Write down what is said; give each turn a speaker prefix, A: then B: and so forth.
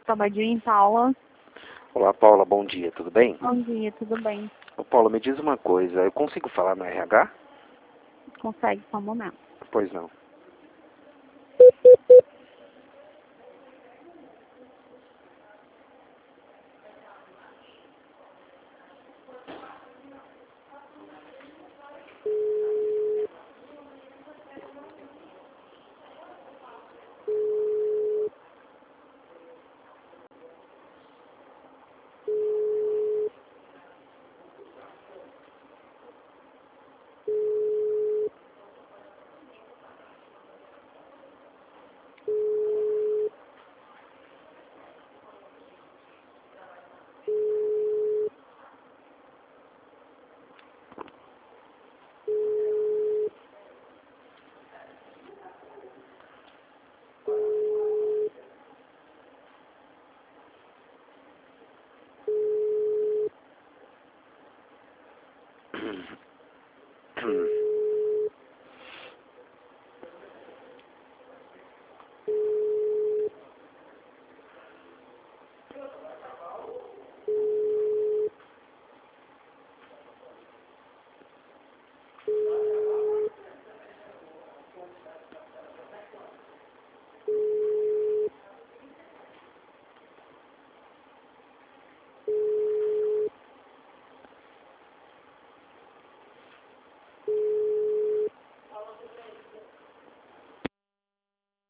A: Tobadinho, Paula.
B: Olá, Paula, bom dia, tudo bem?
A: Bom dia, tudo bem?
B: Ô, Paula, me diz uma coisa, eu consigo falar no RH?
A: Consegue só um momento.
B: Pois não.